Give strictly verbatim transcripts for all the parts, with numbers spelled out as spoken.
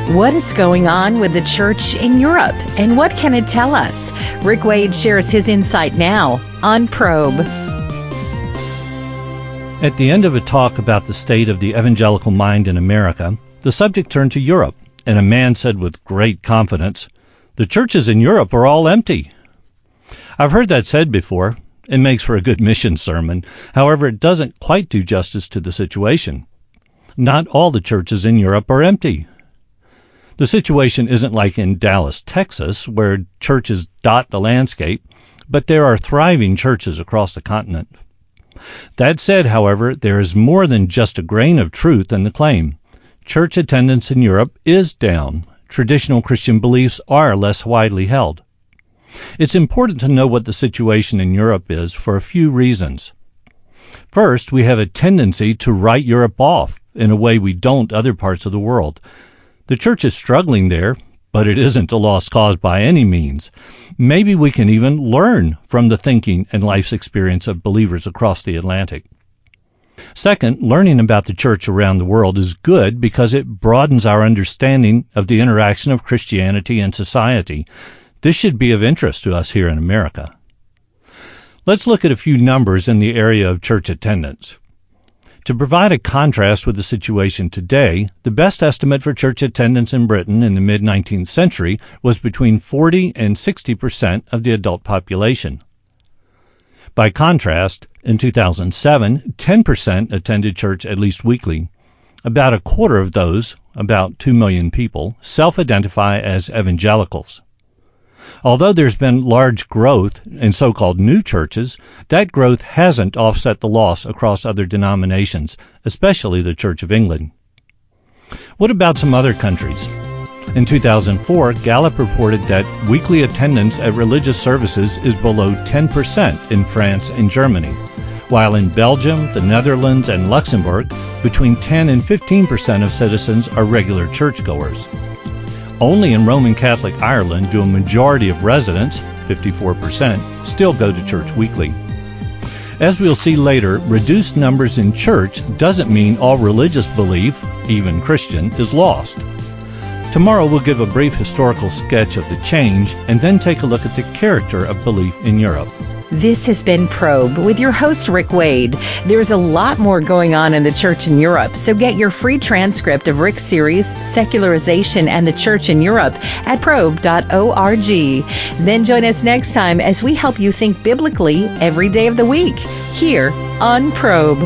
What is going on with the church in Europe, and what can it tell us? Rick Wade shares his insight now on Probe. At the end of a talk about the state of the evangelical mind in America, the subject turned to Europe, and a man said with great confidence, "The churches in Europe are all empty." I've heard that said before. It makes for a good mission sermon. However, it doesn't quite do justice to the situation. Not all the churches in Europe are empty. The situation isn't like in Dallas, Texas, where churches dot the landscape, but there are thriving churches across the continent. That said, however, there is more than just a grain of truth in the claim. Church attendance in Europe is down. Traditional Christian beliefs are less widely held. It's important to know what the situation in Europe is for a few reasons. First, we have a tendency to write Europe off in a way we don't other parts of the world. The church is struggling there, but it isn't a lost cause by any means. Maybe we can even learn from the thinking and life's experience of believers across the Atlantic. Second, learning about the church around the world is good because it broadens our understanding of the interaction of Christianity and society. This should be of interest to us here in America. Let's look at a few numbers in the area of church attendance. To provide a contrast with the situation today, the best estimate for church attendance in Britain in the mid-nineteenth century was between forty and sixty percent of the adult population. By contrast, in two thousand seven, ten percent attended church at least weekly. About a quarter of those, about two million people, self-identify as evangelicals. Although there's been large growth in so-called new churches, that growth hasn't offset the loss across other denominations, especially the Church of England. What about some other countries? In two thousand four, Gallup reported that weekly attendance at religious services is below ten percent in France and Germany, while in Belgium, the Netherlands, and Luxembourg, between ten and fifteen percent of citizens are regular churchgoers. Only in Roman Catholic Ireland do a majority of residents, fifty-four percent, still go to church weekly. As we'll see later, reduced numbers in church doesn't mean all religious belief, even Christian, is lost. Tomorrow we'll give a brief historical sketch of the change and then take a look at the character of belief in Europe. This has been Probe with your host, Rick Wade. There's a lot more going on in the church in Europe, so get your free transcript of Rick's series, Secularization and the Church in Europe, at probe dot org. Then join us next time as we help you think biblically every day of the week, here on Probe.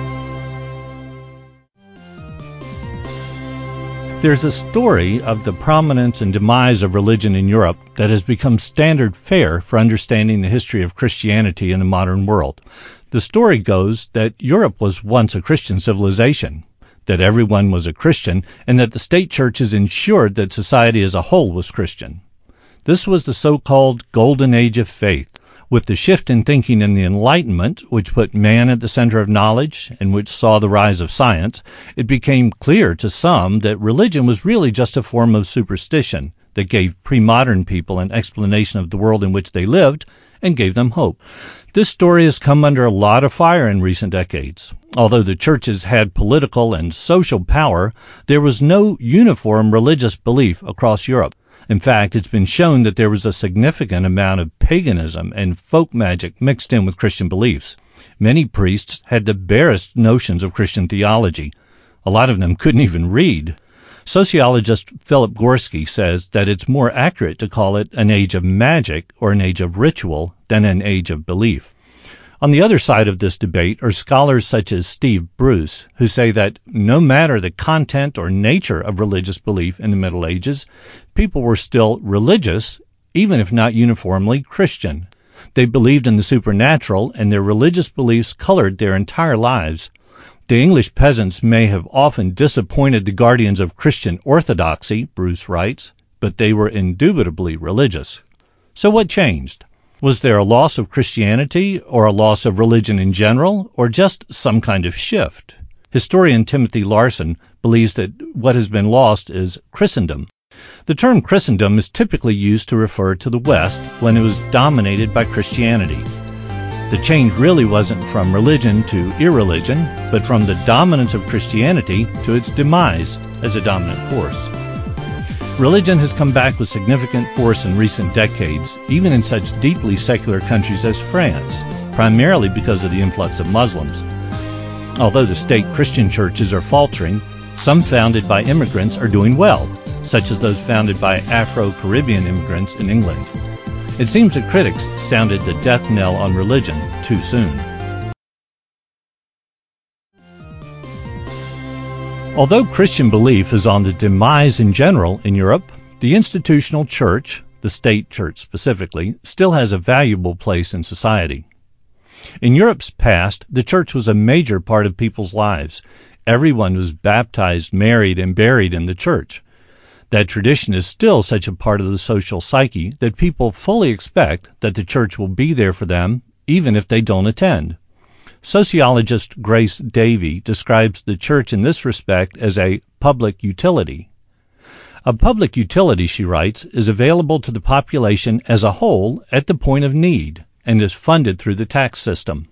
There's a story of the prominence and demise of religion in Europe that has become standard fare for understanding the history of Christianity in the modern world. The story goes that Europe was once a Christian civilization, that everyone was a Christian, and that the state churches ensured that society as a whole was Christian. This was the so-called Golden Age of faith. With the shift in thinking in the Enlightenment, which put man at the center of knowledge and which saw the rise of science, it became clear to some that religion was really just a form of superstition that gave pre-modern people an explanation of the world in which they lived and gave them hope. This story has come under a lot of fire in recent decades. Although the churches had political and social power, there was no uniform religious belief across Europe. In fact, it's been shown that there was a significant amount of paganism and folk magic mixed in with Christian beliefs. Many priests had the barest notions of Christian theology. A lot of them couldn't even read. Sociologist Philip Gorski says that it's more accurate to call it an age of magic or an age of ritual than an age of belief. On the other side of this debate are scholars such as Steve Bruce, who say that no matter the content or nature of religious belief in the Middle Ages, people were still religious, even if not uniformly Christian. They believed in the supernatural, and their religious beliefs colored their entire lives. The English peasants may have often disappointed the guardians of Christian orthodoxy, Bruce writes, but they were indubitably religious. So what changed? Was there a loss of Christianity, or a loss of religion in general, or just some kind of shift? Historian Timothy Larson believes that what has been lost is Christendom. The term Christendom is typically used to refer to the West when it was dominated by Christianity. The change really wasn't from religion to irreligion, but from the dominance of Christianity to its demise as a dominant force. Religion has come back with significant force in recent decades, even in such deeply secular countries as France, primarily because of the influx of Muslims. Although the state Christian churches are faltering, some founded by immigrants are doing well, such as those founded by Afro-Caribbean immigrants in England. It seems that critics sounded the death knell on religion too soon. Although Christian belief is on the demise in general in Europe, the institutional church, the state church specifically, still has a valuable place in society. In Europe's past, the church was a major part of people's lives. Everyone was baptized, married, and buried in the church. That tradition is still such a part of the social psyche that people fully expect that the church will be there for them, even if they don't attend. Sociologist Grace Davey describes the church in this respect as a public utility. A public utility, she writes, is available to the population as a whole at the point of need and is funded through the tax system.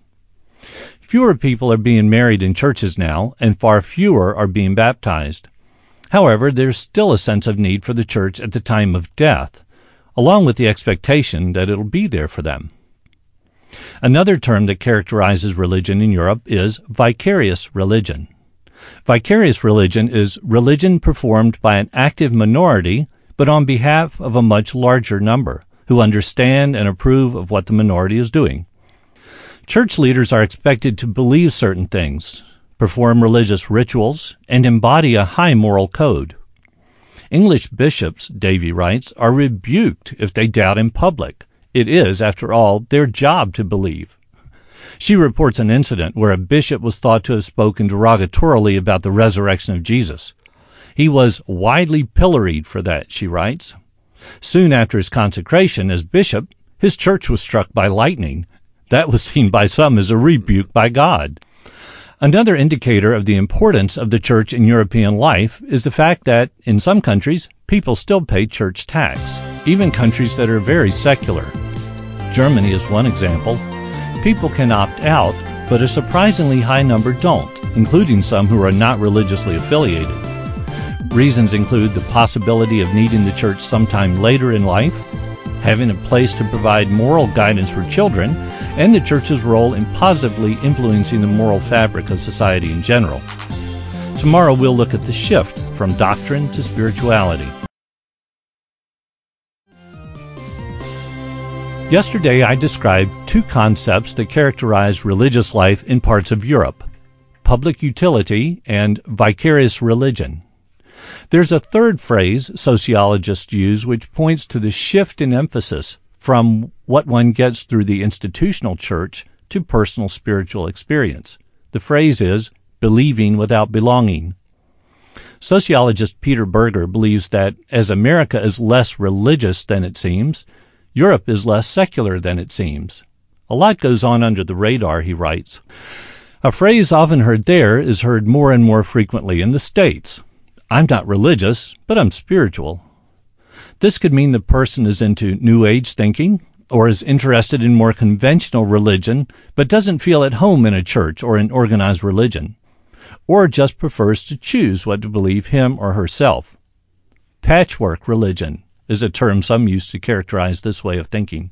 Fewer people are being married in churches now, and far fewer are being baptized. However, there's still a sense of need for the church at the time of death, along with the expectation that it'll be there for them. Another term that characterizes religion in Europe is vicarious religion. Vicarious religion is religion performed by an active minority, but on behalf of a much larger number, who understand and approve of what the minority is doing. Church leaders are expected to believe certain things, perform religious rituals, and embody a high moral code. English bishops, Davey writes, are rebuked if they doubt in public. It is, after all, their job to believe. She reports an incident where a bishop was thought to have spoken derogatorily about the resurrection of Jesus. He was widely pilloried for that, she writes. Soon after his consecration as bishop, his church was struck by lightning. That was seen by some as a rebuke by God. Another indicator of the importance of the church in European life is the fact that, in some countries, people still pay church tax, even countries that are very secular. Germany is one example. People can opt out, but a surprisingly high number don't, including some who are not religiously affiliated. Reasons include the possibility of needing the church sometime later in life, having a place to provide moral guidance for children, and the church's role in positively influencing the moral fabric of society in general. Tomorrow we'll look at the shift from doctrine to spirituality. Yesterday I described two concepts that characterize religious life in parts of Europe: public utility and vicarious religion. There's a third phrase sociologists use which points to the shift in emphasis from what one gets through the institutional church to personal spiritual experience. The phrase is believing without belonging. Sociologist Peter Berger believes that as America is less religious than it seems, Europe is less secular than it seems. A lot goes on under the radar, he writes. A phrase often heard there is heard more and more frequently in the States. I'm not religious, but I'm spiritual. This could mean the person is into New Age thinking, or is interested in more conventional religion, but doesn't feel at home in a church or in organized religion, or just prefers to choose what to believe him or herself. Patchwork religion is a term some use to characterize this way of thinking.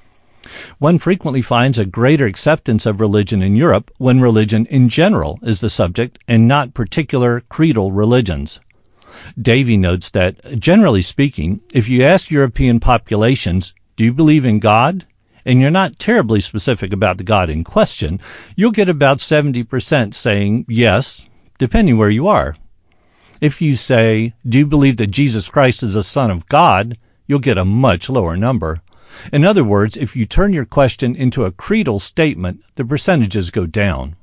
One frequently finds a greater acceptance of religion in Europe when religion in general is the subject and not particular creedal religions. Davey notes that, generally speaking, if you ask European populations, do you believe in God? And you're not terribly specific about the God in question, you'll get about seventy percent saying yes, depending where you are. If you say, do you believe that Jesus Christ is the Son of God? You'll get a much lower number. In other words, if you turn your question into a creedal statement, the percentages go down.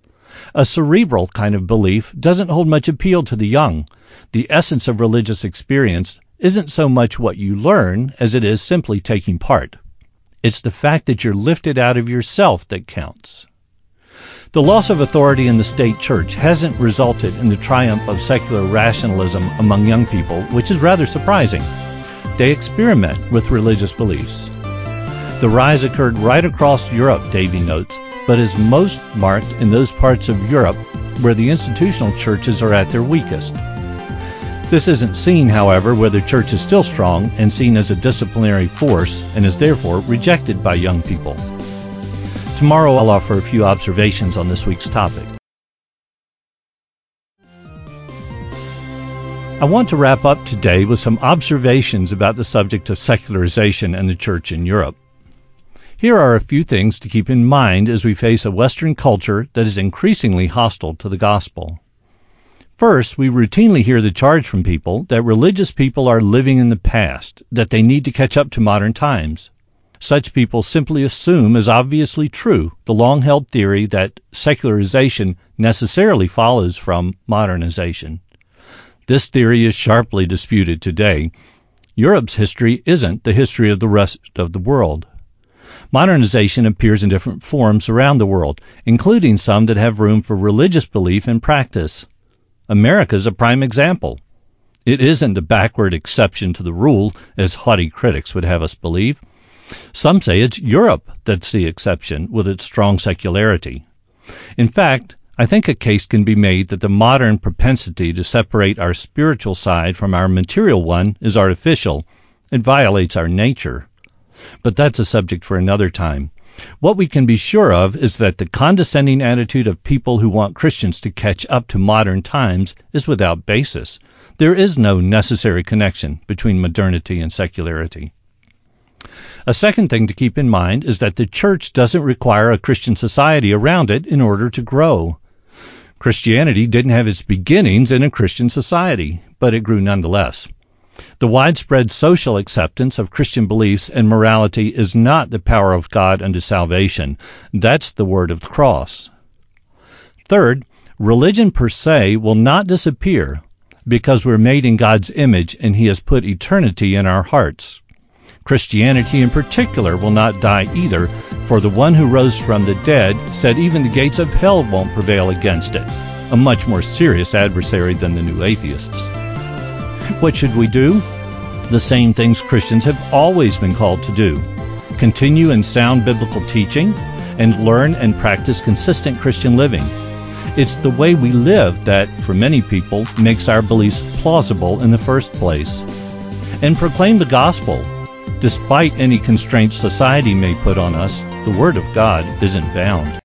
A cerebral kind of belief doesn't hold much appeal to the young. The essence of religious experience isn't so much what you learn as it is simply taking part. It's the fact that you're lifted out of yourself that counts. The loss of authority in the state church hasn't resulted in the triumph of secular rationalism among young people, which is rather surprising. They experiment with religious beliefs. The rise occurred right across Europe, Davey notes, but is most marked in those parts of Europe where the institutional churches are at their weakest. This isn't seen, however, where the church is still strong and seen as a disciplinary force and is therefore rejected by young people. Tomorrow I'll offer a few observations on this week's topic. I want to wrap up today with some observations about the subject of secularization and the church in Europe. Here are a few things to keep in mind as we face a Western culture that is increasingly hostile to the gospel. First, we routinely hear the charge from people that religious people are living in the past, that they need to catch up to modern times. Such people simply assume as obviously true the long-held theory that secularization necessarily follows from modernization. This theory is sharply disputed today. Europe's history isn't the history of the rest of the world. Modernization appears in different forms around the world, including some that have room for religious belief and practice. America is a prime example. It isn't the backward exception to the rule, as haughty critics would have us believe. Some say it's Europe that's the exception, with its strong secularity. In fact, I think a case can be made that the modern propensity to separate our spiritual side from our material one is artificial. It violates our nature. But that's a subject for another time. What we can be sure of is that the condescending attitude of people who want Christians to catch up to modern times is without basis. There is no necessary connection between modernity and secularity. A second thing to keep in mind is that the church doesn't require a Christian society around it in order to grow. Christianity didn't have its beginnings in a Christian society, but it grew nonetheless. The widespread social acceptance of Christian beliefs and morality is not the power of God unto salvation. That's the word of the cross. Third, religion per se will not disappear because we're made in God's image and He has put eternity in our hearts. Christianity in particular will not die either, for the one who rose from the dead said even the gates of hell won't prevail against it, a much more serious adversary than the new atheists. What should we do? The same things Christians have always been called to do. Continue in sound biblical teaching and learn and practice consistent Christian living. It's the way we live that, for many people, makes our beliefs plausible in the first place. And proclaim the gospel. Despite any constraints society may put on us, the Word of God isn't bound.